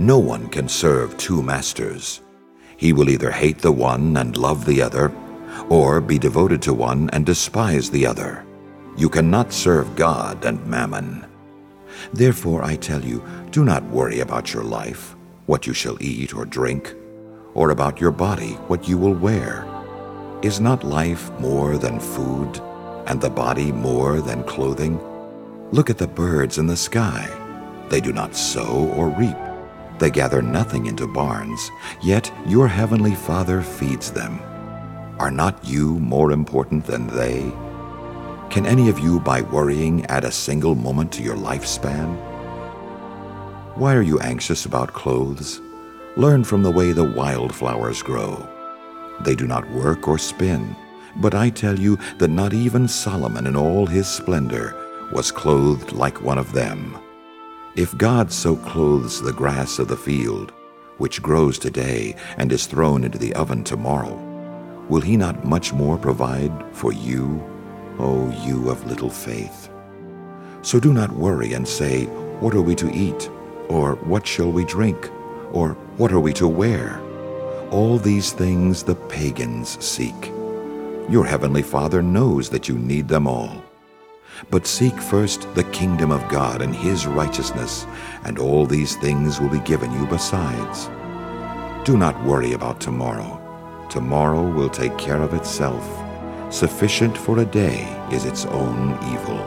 No one can serve two masters. He will either hate the one and love the other, or be devoted to one and despise the other. You cannot serve God and mammon. Therefore I tell you, do not worry about your life, what you shall eat or drink, or about your body, what you will wear. Is not life more than food, and the body more than clothing? Look at the birds in the sky. They do not sow or reap. They gather nothing into barns, yet your heavenly Father feeds them. Are not you more important than they? Can any of you, by worrying, add a single moment to your lifespan? Why are you anxious about clothes? Learn from the way the wildflowers grow. They do not work or spin, but I tell you that not even Solomon in all his splendor was clothed like one of them. If God so clothes the grass of the field, which grows today and is thrown into the oven tomorrow, will he not much more provide for you, O you of little faith? So do not worry and say, what are we to eat? Or what shall we drink? Or what are we to wear? All these things the pagans seek. Your heavenly Father knows that you need them all. But seek first the kingdom of God and his righteousness, and all these things will be given you besides. Do not worry about tomorrow. Tomorrow will take care of itself. Sufficient for a day is its own evil.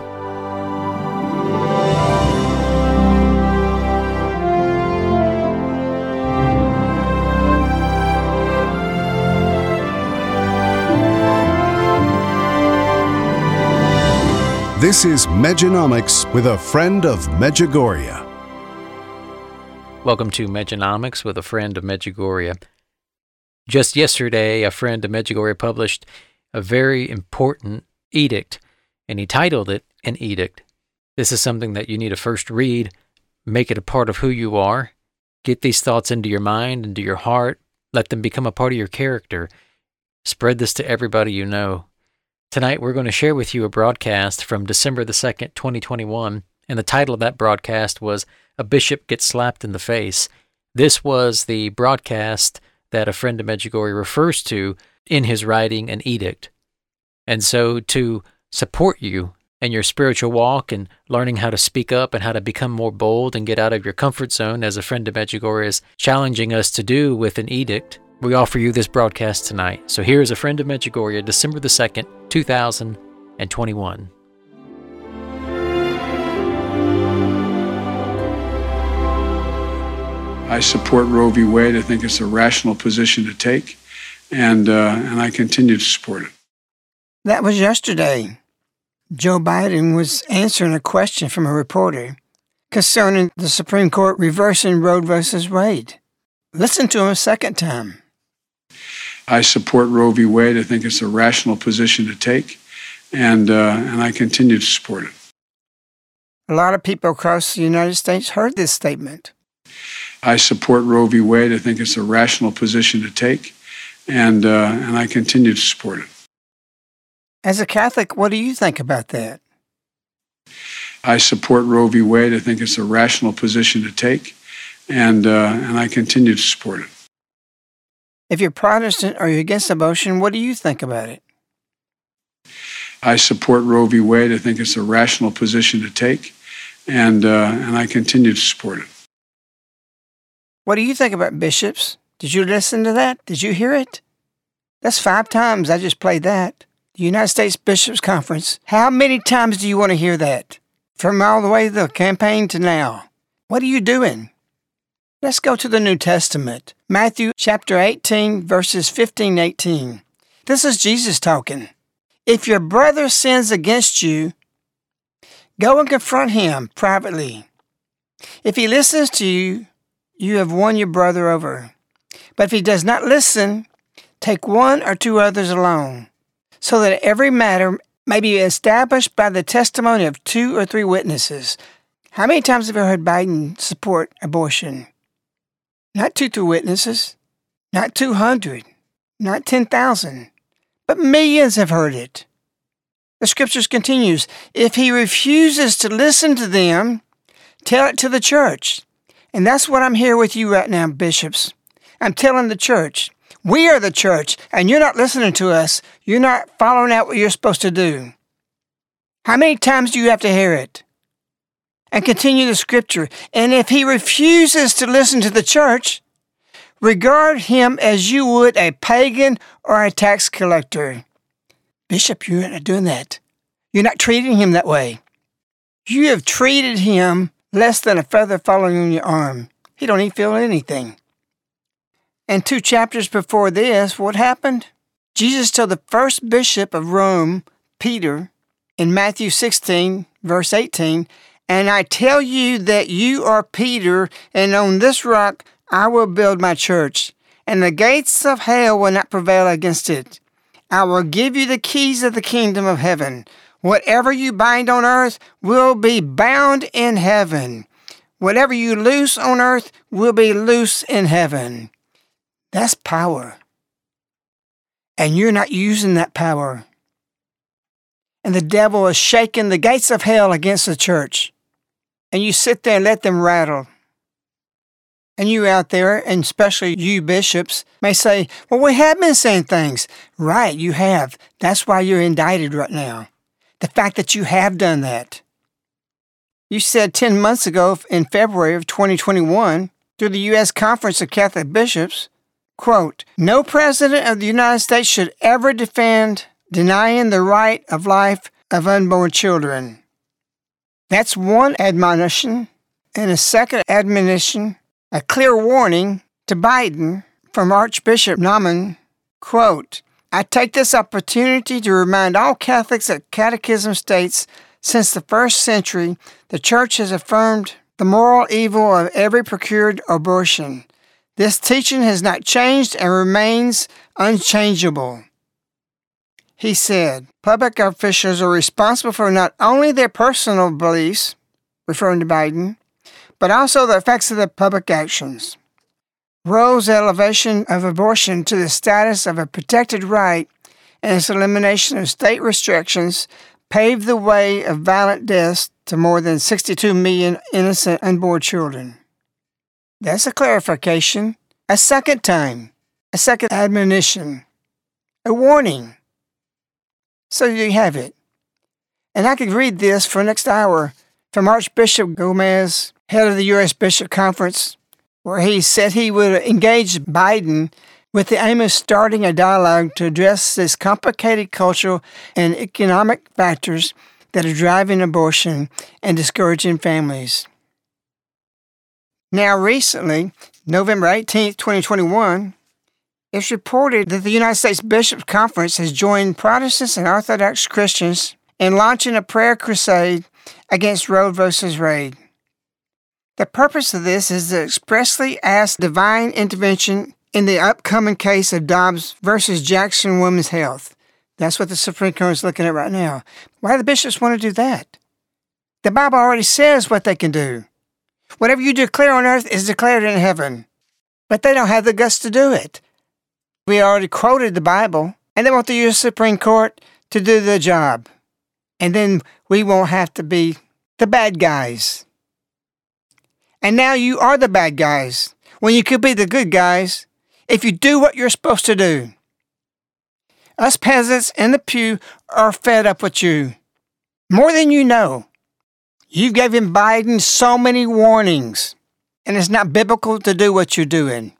This is Mejanomics with a friend of Medjugorje. Welcome to Mejanomics with a friend of Medjugorje. Just yesterday, a friend of Medjugorje published a very important edict, and he titled it an edict. This is something that you need to first read, make it a part of who you are, get these thoughts into your mind, into your heart, let them become a part of your character. Spread this to everybody you know. Tonight, we're going to share with you a broadcast from December the 2nd, 2021, and the title of that broadcast was A Bishop Gets Slapped in the Face. This was the broadcast that a friend of Medjugorje refers to in his writing an edict. And so to support you in your spiritual walk and learning how to speak up and how to become more bold and get out of your comfort zone, as a friend of Medjugorje is challenging us to do with an edict, we offer you this broadcast tonight. So here is a friend of Medjugorje, December the 2nd, 2021. I support Roe v. Wade. I think it's a rational position to take, and I continue to support it. That was yesterday. Joe Biden was answering a question from a reporter concerning the Supreme Court reversing Roe v. Wade. Listen to him a second time. I support Roe v. Wade. I think it's a rational position to take, and I continue to support it. A lot of people across the United States heard this statement. I support Roe v. Wade. I think it's a rational position to take, and I continue to support it. As a Catholic, what do you think about that? I support Roe v. Wade. I think it's a rational position to take, and I continue to support it. If you're Protestant or you're against abortion, what do you think about it? I support Roe v. Wade. I think it's a rational position to take, and I continue to support it. What do you think about bishops? Did you listen to that? Did you hear it? That's 5 times I just played that. The United States Bishops Conference. How many times do you want to hear that? From all the way to the campaign to now. What are you doing? Let's go to the New Testament. Matthew chapter 18, verses 15 and 18. This is Jesus talking. If your brother sins against you, go and confront him privately. If he listens to you, you have won your brother over. But if he does not listen, take 1 or 2 others along, so that every matter may be established by the testimony of 2 or 3 witnesses. How many times have you heard Biden support abortion? Not 2 witnesses, not 200, not 10,000, but millions have heard it. The scriptures continues, if he refuses to listen to them, tell it to the church. And that's what I'm here with you right now, bishops. I'm telling the church, we are the church, and you're not listening to us. You're not following out what you're supposed to do. How many times do you have to hear it? And continue the scripture. And if he refuses to listen to the church, regard him as you would a pagan or a tax collector. Bishop, you're not doing that. You're not treating him that way. You have treated him less than a feather falling on your arm. He don't even feel anything. And 2 chapters before this, what happened? Jesus told the first bishop of Rome, Peter, in Matthew 16, verse 18, "And I tell you that you are Peter, and on this rock I will build my church, and the gates of hell will not prevail against it. I will give you the keys of the kingdom of heaven. Whatever you bind on earth will be bound in heaven. Whatever you loose on earth will be loose in heaven." That's power. And you're not using that power. And the devil is shaking the gates of hell against the church. And you sit there and let them rattle. And you out there, and especially you bishops, may say, "Well, we have been saying things." Right, you have. That's why you're indicted right now. The fact that you have done that. You said 10 months ago, in February of 2021, through the U.S. Conference of Catholic Bishops, quote, "No president of the United States should ever defend denying the right of life of unborn children." That's one admonition. And a second admonition, a clear warning to Biden from Archbishop Naumann, quote, "I take this opportunity to remind all Catholics that Catechism states, since the 1st century, the Church has affirmed the moral evil of every procured abortion. This teaching has not changed and remains unchangeable." He said, public officials are responsible for not only their personal beliefs, referring to Biden, but also the effects of their public actions. Roe's elevation of abortion to the status of a protected right and its elimination of state restrictions paved the way of violent deaths to more than 62 million innocent unborn children. That's a clarification, a second time, a second admonition, a warning. So you have it. And I could read this for the next hour from Archbishop Gomez, head of the U.S. Bishop Conference, where he said he would engage Biden with the aim of starting a dialogue to address these complicated cultural and economic factors that are driving abortion and discouraging families. Now recently, November 18, 2021, it's reported that the United States Bishops' Conference has joined Protestants and Orthodox Christians in launching a prayer crusade against Roe v. Wade. The purpose of this is to expressly ask divine intervention in the upcoming case of Dobbs versus Jackson Women's Health. That's what the Supreme Court is looking at right now. Why do the bishops want to do that? The Bible already says what they can do. Whatever you declare on earth is declared in heaven. But they don't have the guts to do it. We already quoted the Bible, and they want the U.S. Supreme Court to do the job. And then we won't have to be the bad guys. And now you are the bad guys, when you could be the good guys if you do what you're supposed to do. Us peasants in the pew are fed up with you. More than you know. You've given Biden so many warnings, and it's not biblical to do what you're doing.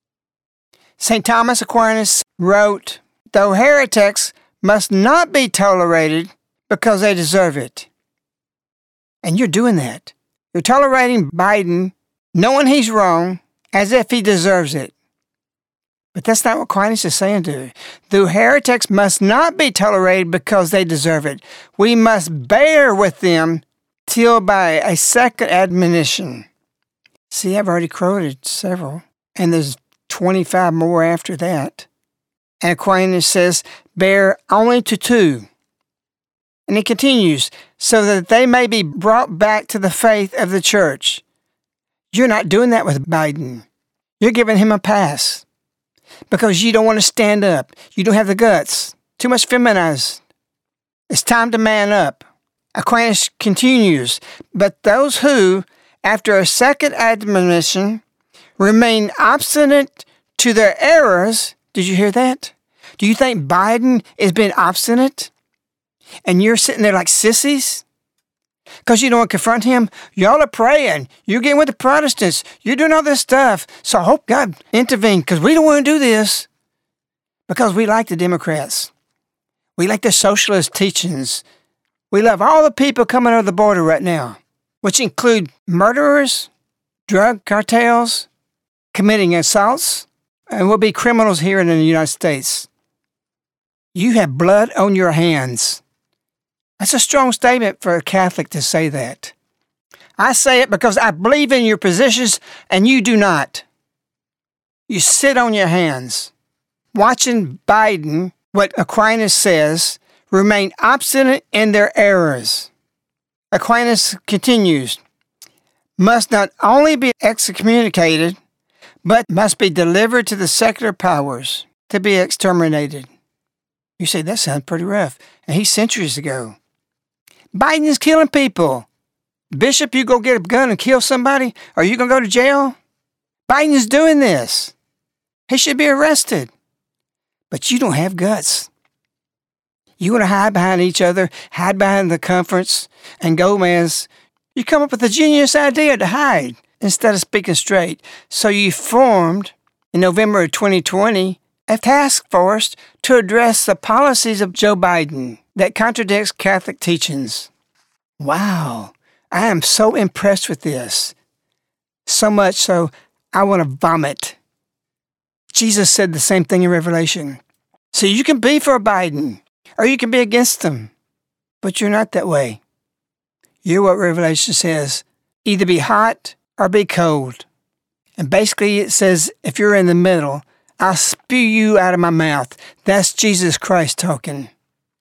St. Thomas Aquinas wrote, "Though heretics must not be tolerated because they deserve it." And you're doing that. You're tolerating Biden, knowing he's wrong, as if he deserves it. But that's not what Aquinas is saying to you. Though heretics must not be tolerated because they deserve it, we must bear with them till by a second admonition. See, I've already quoted several, and there's 25 more after that. And Aquinas says, bear only to 2. And he continues, so that they may be brought back to the faith of the church. You're not doing that with Biden. You're giving him a pass because you don't want to stand up. You don't have the guts. Too much feminized. It's time to man up. Aquinas continues, but those who, after a second admonition, remain obstinate to their errors. Did you hear that? Do you think Biden is being obstinate? And you're sitting there like sissies? Because you don't want to confront him? Y'all are praying. You're getting with the Protestants. You're doing all this stuff. So I hope God intervene, because we don't want to do this. Because we like the Democrats. We like the socialist teachings. We love all the people coming over the border right now, which include murderers, drug cartels, committing assaults, and will be criminals here in the United States. You have blood on your hands. That's a strong statement for a Catholic to say that. I say it because I believe in your positions and you do not. You sit on your hands. Watching Biden, what Aquinas says, remain obstinate in their errors. Aquinas continues, must not only be excommunicated, but must be delivered to the secular powers to be exterminated. You say, that sounds pretty rough. And he's centuries ago. Biden's killing people. Bishop, you go get a gun and kill somebody? Are you going to go to jail? Biden's doing this. He should be arrested. But you don't have guts. You want to hide behind each other, hide behind the conference, and Gomez. You come up with a genius idea to hide instead of speaking straight. So you formed, in November of 2020, a task force to address the policies of Joe Biden that contradicts Catholic teachings. Wow, I am so impressed with this. So much so, I want to vomit. Jesus said the same thing in Revelation. So you can be for Biden, or you can be against him, but you're not that way. You're what Revelation says, either be hot or be cold. And basically it says, if you're in the middle, I'll spew you out of my mouth. That's Jesus Christ talking.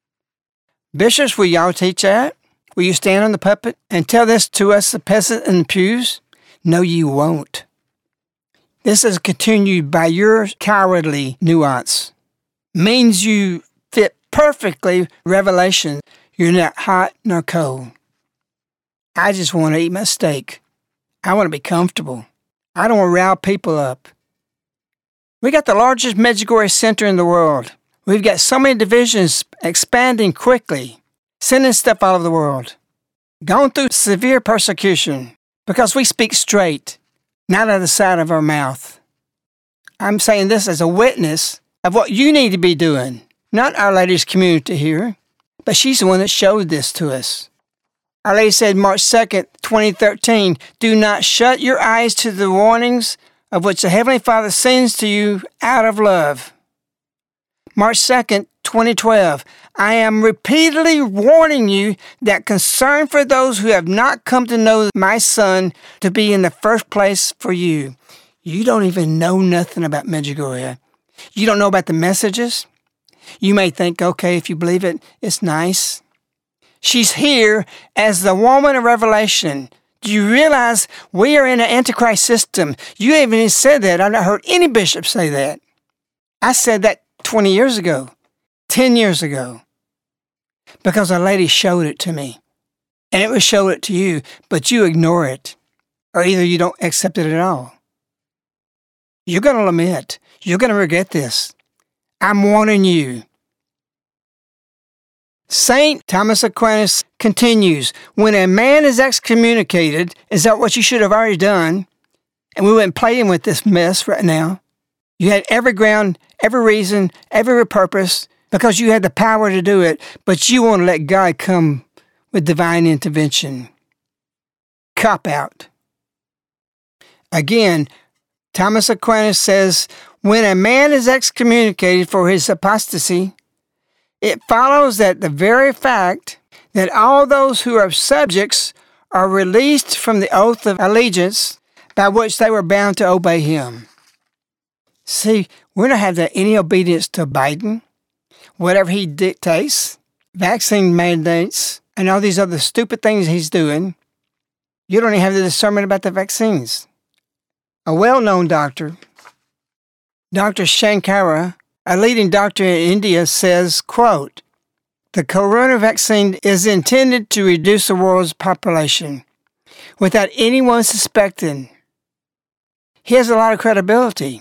Bishops, will y'all teach that? Will you stand on the pulpit and tell this to us, the peasant in the pews? No, you won't. This is continued by your cowardly nuance. Means you fit perfectly Revelation. You're not hot nor cold. I just want to eat my steak. I want to be comfortable. I don't want to rile people up. We got the largest Medjugorje center in the world. We've got so many divisions expanding quickly, sending stuff all over the world. Going through severe persecution because we speak straight, not out of the side of our mouth. I'm saying this as a witness of what you need to be doing, not Our Lady's community here, but she's the one that showed this to us. Our Lady said March 2nd, 2013, do not shut your eyes to the warnings of which the Heavenly Father sends to you out of love. March 2nd, 2012, I am repeatedly warning you that concern for those who have not come to know my Son to be in the first place for you. You don't even know nothing about Medjugorje. You don't know about the messages. You may think, okay, if you believe it, it's nice. She's here as the woman of Revelation. Do you realize we are in an Antichrist system? You haven't even said that. I've not heard any bishop say that. I said that 20 years ago, 10 years ago, because Our Lady showed it to me. And it would show it to you, but you ignore it, or either you don't accept it at all. You're going to lament. You're going to regret this. I'm warning you. St. Thomas Aquinas continues, when a man is excommunicated, is that what you should have already done? And we went playing with this mess right now. You had every ground, every reason, every purpose, because you had the power to do it, but you want to let God come with divine intervention. Cop out. Again, Thomas Aquinas says, when a man is excommunicated for his apostasy, it follows that the very fact that all those who are subjects are released from the oath of allegiance by which they were bound to obey him. See, we're not having any obedience to Biden, whatever he dictates, vaccine mandates, and all these other stupid things he's doing. You don't even have the discernment about the vaccines. A well-known doctor, Dr. Shankara, a leading doctor in India, says, quote, the corona vaccine is intended to reduce the world's population. without anyone suspecting. He has a lot of credibility.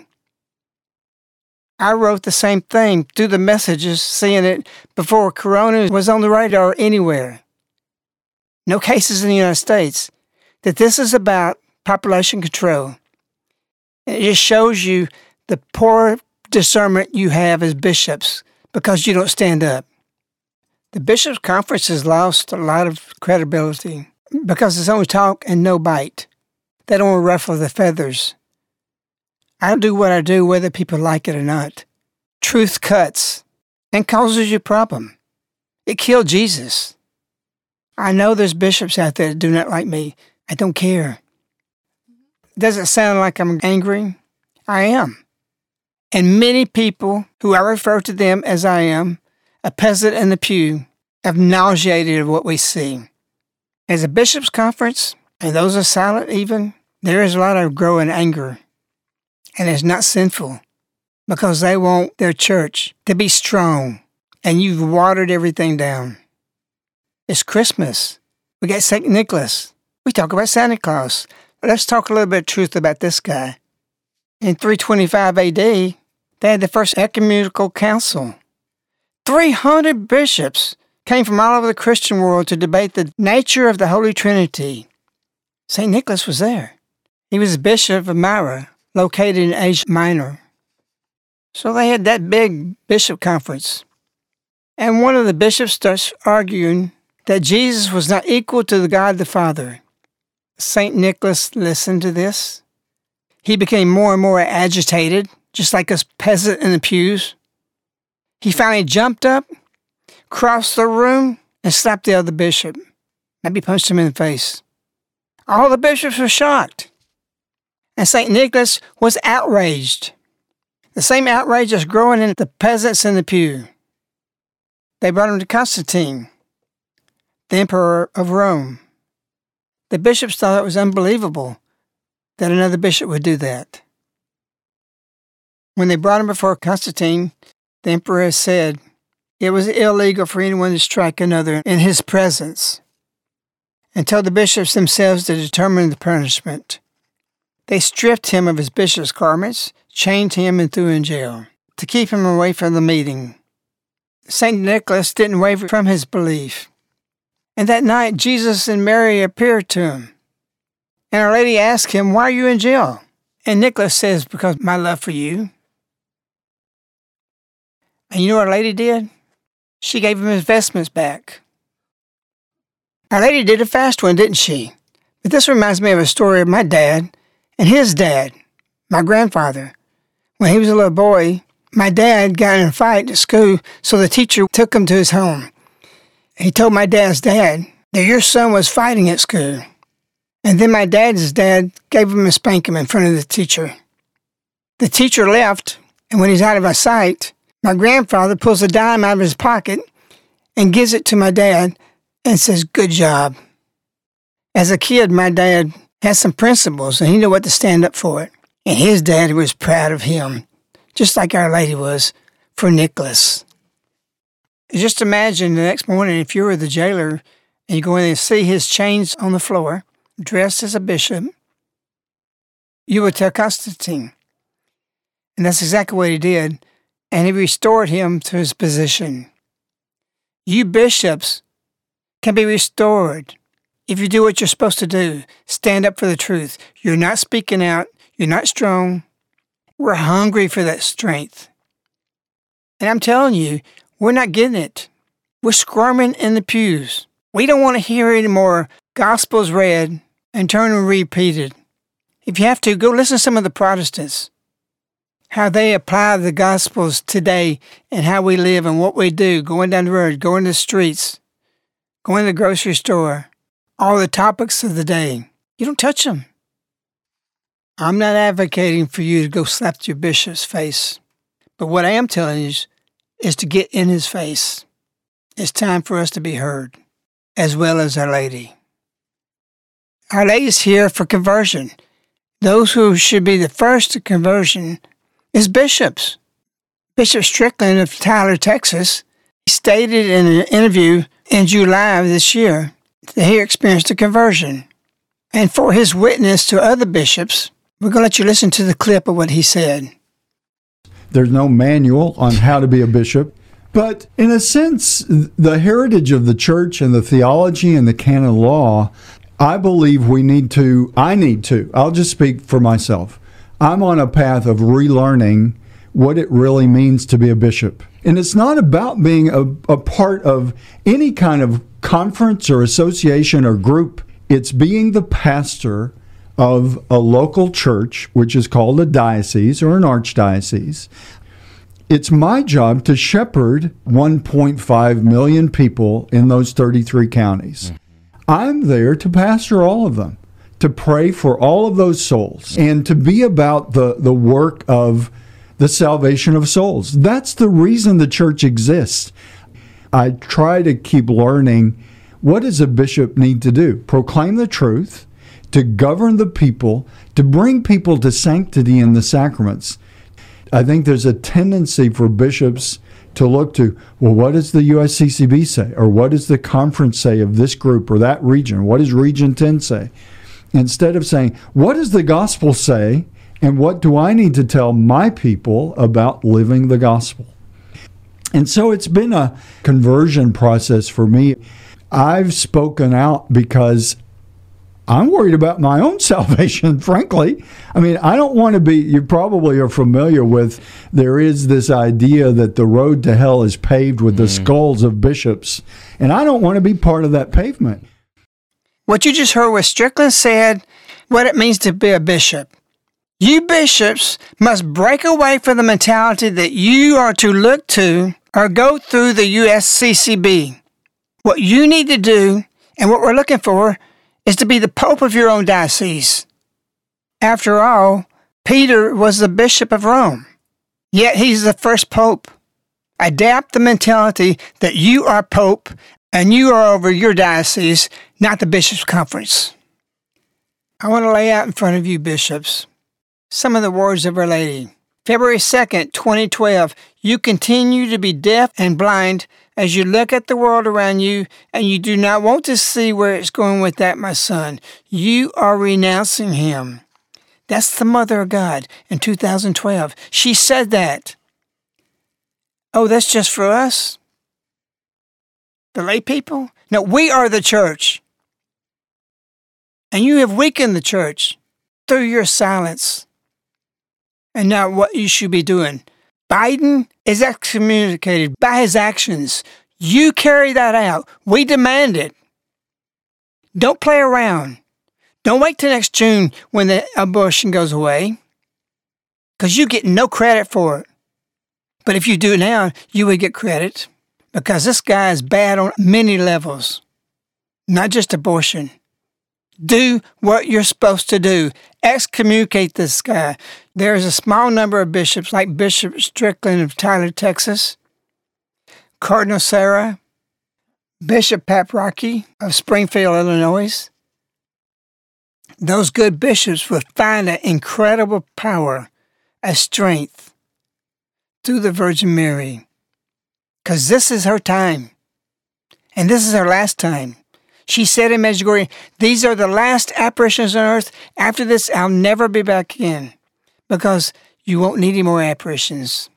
I wrote the same thing through the messages, seeing it before Corona was on the radar anywhere. No cases in the United States. That this is about population control. It just shows you the poor discernment you have as bishops because you don't stand up. The Bishops' Conference has lost a lot of credibility because it's only talk and no bite. They don't want to ruffle the feathers. I do what I do whether people like it or not. Truth cuts and causes you a problem. It killed Jesus. I know there's bishops out there that do not like me. I don't care. Does it sound like I'm angry? I am. And many people who I refer to them as I am, a peasant in the pew, have nauseated of what we see. As a bishops' conference, and those are silent even, there is a lot of growing anger. And it's not sinful, because they want their church to be strong, and you've watered everything down. It's Christmas. We got St. Nicholas. We talk about Santa Claus. But let's talk a little bit of truth about this guy. In 325 AD, they had the first ecumenical council. 300 bishops came from all over the Christian world to debate the nature of the Holy Trinity. St. Nicholas was there. He was bishop of Myra, located in Asia Minor. So they had that big bishop conference. And one of the bishops starts arguing that Jesus was not equal to the God the Father. St. Nicholas listened to this. He became more and more agitated, just like a peasant in the pews. He finally jumped up, crossed the room, and slapped the other bishop. Maybe punched him in the face. All the bishops were shocked. And St. Nicholas was outraged. The same outrage that's growing in the peasants in the pew. They brought him to Constantine, the emperor of Rome. The bishops thought it was unbelievable that another bishop would do that. When they brought him before Constantine, the emperor said it was illegal for anyone to strike another in his presence, and told the bishops themselves to determine the punishment. They stripped him of his bishop's garments, chained him, and threw him in jail to keep him away from the meeting. St. Nicholas didn't waver from his belief. And that night, Jesus and Mary appeared to him. And Our Lady asked him, "Why are you in jail?" And Nicholas says, "Because my love for you." And you know what Our Lady did? She gave him his vestments back. Our Lady did a fast one, didn't she? But this reminds me of a story of my dad and his dad, my grandfather. When he was a little boy, my dad got in a fight at school, so the teacher took him to his home. He told my dad's dad that your son was fighting at school. And then my dad's dad gave him a spanking in front of the teacher. The teacher left, and when he's out of our sight, my grandfather pulls a dime out of his pocket and gives it to my dad and says, "Good job." As a kid, my dad had some principles, and he knew what to stand up for it. And his dad was proud of him, just like Our Lady was for Nicholas. Just imagine the next morning if you were the jailer and you go in and see his chains on the floor, dressed as a bishop, you would tell Constantine. And that's exactly what he did. And he restored him to his position. You bishops can be restored if you do what you're supposed to do. Stand up for the truth. You're not speaking out. You're not strong. We're hungry for that strength. And I'm telling you, we're not getting it. We're squirming in the pews. We don't want to hear any more gospels read and turn and repeated. If you have to, go listen to some of the Protestants, how they apply the gospels today and how we live and what we do, going down the road, going to the streets, going to the grocery store, all the topics of the day. You don't touch them. I'm not advocating for you to go slap your bishop's face. But what I am telling you is to get in his face. It's time for us to be heard, as well as Our Lady. Our Lady is here for conversion. Those who should be the first to conversion is bishops. Bishop Strickland of Tyler, Texas, stated in an interview in July of this year that he experienced a conversion. and for his witness to other bishops. We're going to let you listen to the clip of what he said. There's no manual on how to be a bishop. But in a sense, the heritage of the church and the theology and the canon law, I believe I'll just speak for myself. I'm on a path of relearning what it really means to be a bishop. And it's not about being a part of any kind of conference or association or group. It's being the pastor of a local church, which is called a diocese or an archdiocese. It's my job to shepherd 1.5 million people in those 33 counties. I'm there to pastor all of them, to pray for all of those souls, and to be about the work of the salvation of souls. That's the reason the church exists. I try to keep learning, what does a bishop need to do? Proclaim the truth, to govern the people, to bring people to sanctity in the sacraments. I think there's a tendency for bishops to look to, well, what does the USCCB say? Or what does the conference say of this group or that region? What does Region 10 say? Instead of saying, what does the gospel say? And what do I need to tell my people about living the gospel? And so it's been a conversion process for me. I've spoken out because I'm worried about my own salvation, frankly. I mean, I don't want to be, you probably are familiar with, there is this idea that the road to hell is paved with the skulls of bishops. And I don't want to be part of that pavement. What you just heard was Strickland said what it means to be a bishop. You bishops must break away from the mentality that you are to look to or go through the USCCB. What you need to do, and what we're looking for, is to be the pope of your own diocese. After all, Peter was the bishop of Rome, yet he's the first pope. Adapt the mentality that you are pope and you are over your diocese, not the bishops' conference. I want to lay out in front of you, bishops, some of the words of Our Lady. February 2nd, 2012, you continue to be deaf and blind as you look at the world around you, and you do not want to see where it's going with that, my son. You are renouncing him. That's the Mother of God in 2012. She said that. Oh, that's just for us? The lay people? No, we are the church. And you have weakened the church through your silence. And now what you should be doing. Biden is excommunicated by his actions. You carry that out. We demand it. Don't play around. Don't wait till next June when the abortion goes away, because you get no credit for it. But if you do it now, you would get credit, because this guy is bad on many levels, not just abortion. Do what you're supposed to do. Excommunicate this guy. There is a small number of bishops, like Bishop Strickland of Tyler, Texas, Cardinal Sarah, Bishop Paprocki of Springfield, Illinois. Those good bishops will find an incredible power, a strength through the Virgin Mary, because this is her time, and this is her last time. She said in Medjugorje, these are the last apparitions on earth. After this, I'll never be back in, because you won't need any more apparitions.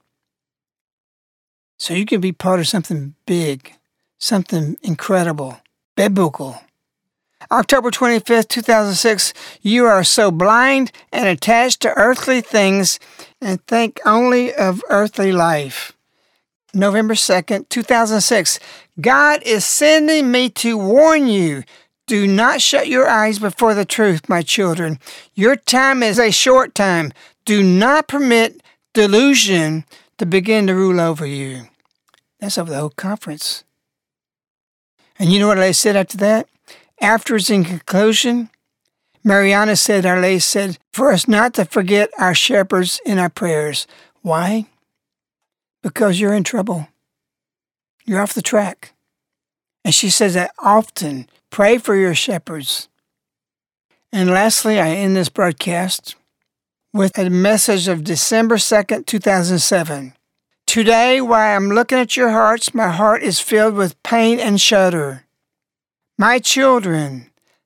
So you can be part of something big, something incredible, biblical. October 25th, 2006, you are so blind and attached to earthly things and think only of earthly life. November 2nd, 2006, God is sending me to warn you. Do not shut your eyes before the truth, my children. Your time is a short time. Do not permit delusion to begin to rule over you. That's over the whole conference. And you know what I said after that? Afterwards, in conclusion, Mariana said, Our Lady said, for us not to forget our shepherds in our prayers. Why? Because you're in trouble. You're off the track. And she says that often. Pray for your shepherds. And lastly, I end this broadcast with a message of December 2nd, 2007. Today, while I'm looking at your hearts, my heart is filled with pain and shudder. My children,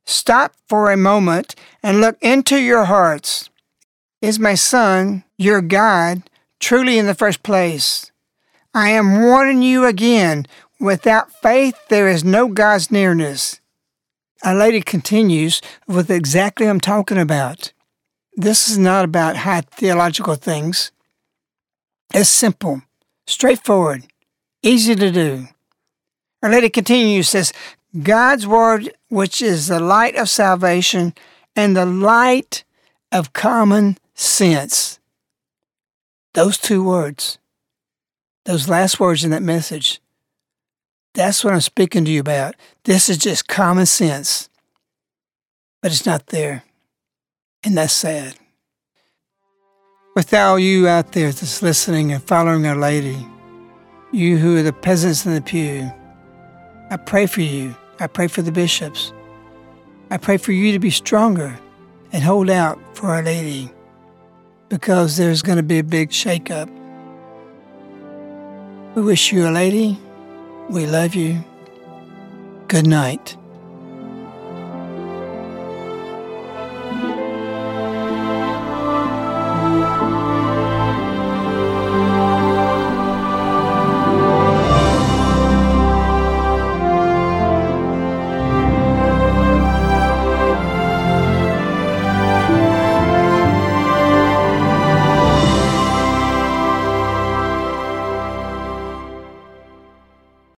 Stop for a moment and look into your hearts. Is my son, your God, truly in the first place? I am warning you again, without faith there is no God's nearness. Our lady continues with exactly what I'm talking about. This is not about high theological things. It's simple, straightforward, easy to do. Our lady continues, says, God's word, which is the light of salvation and the light of common sense. Those two words, those last words in that message, that's what I'm speaking to you about. This is just common sense, but it's not there, and that's sad. With all you out there that's listening and following Our Lady, you who are the peasants in the pew, I pray for you. I pray for the bishops. I pray for you to be stronger and hold out for Our Lady, because there's going to be a big shakeup. We wish you, Our Lady. We love you. Good night.